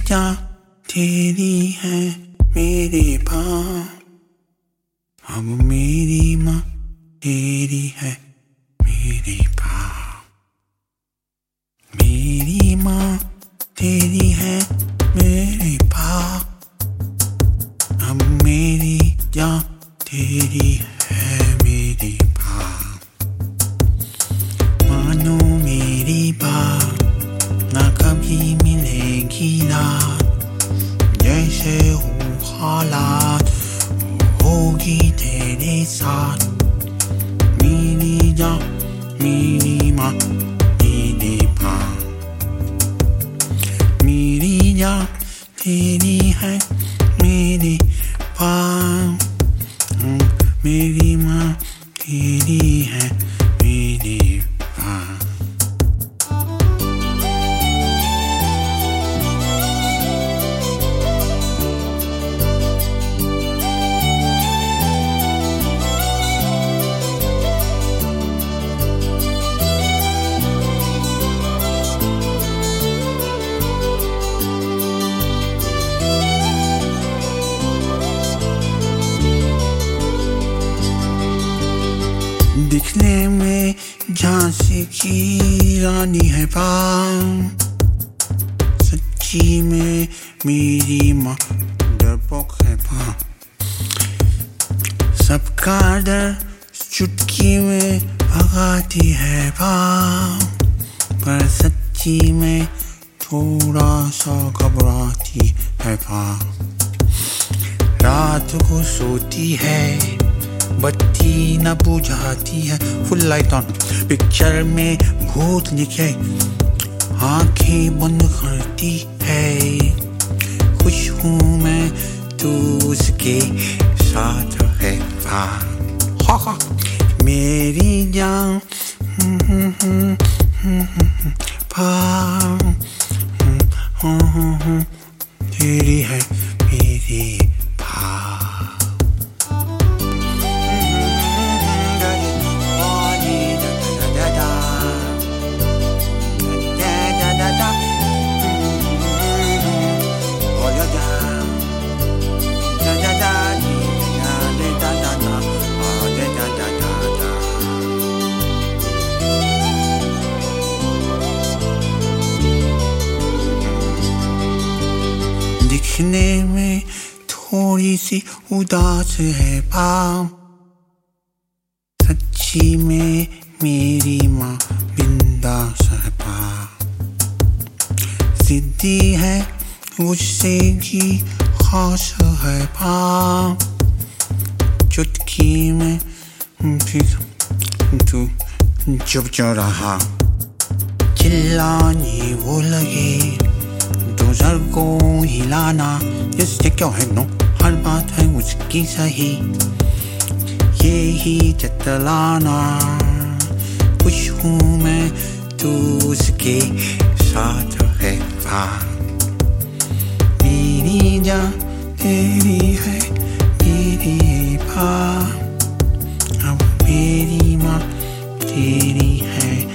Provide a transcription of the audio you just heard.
जान तेरी है मेरे पाँव, अब मेरी माँ तेरी है मेरे पाँव। मेरी माँ तेरी है मेरे पाँव, अब मेरी जान तेरी है मेरे पाँव। मानो मेरी बात ना कभी मिलेगी रात, जैसे हो हालात होगी तेरे साथ। मेरी जान मेरी माँ मेरे पाँव, मेरी जान तेरी है मेरे पाँव, मेरी माँ तेरी है मेरे पाँव। दिखने में झांसी की रानी है पाँव, सच्ची में मेरी माँ डरपोक है पाँव। सबका डर चुटकी में भगाती है पाँव, पर सच्ची में थोड़ा सा घबराती है पाँव। रात को सोती है बत्ती न बुझाती है, फुल लाइट ऑन पिक्चर में भूत लिखे आंखें बंद करती है। खुश हूँ मैं तू उसके साथ है पाँव, मेरी जान पाँव तेरी है मेरी पाँव। दिखने में थोड़ी सी उदास है पाँव, सच्ची में मेरी माँ बिंदास है पाँव। जिद्दी है मुझसे की खास है पाँव, चुटकी में फिर तू चुप जो रहा। चिल्लाने वो लगे तो सर को हिलाना, इससे क्यों है नो, हर बात है उसकी सही, ये ही जतलाना। खुश हूँ मैं तू उसके साथ है पाँव, मेरी जान तेरी है मेरे पाँव, अब मेरी माँ तेरी है